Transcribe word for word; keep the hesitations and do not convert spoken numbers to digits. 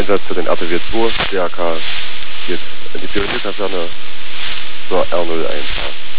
Einsatz für den R T W zwei, D H K geht in die Pionierkaserne zur R null eins H.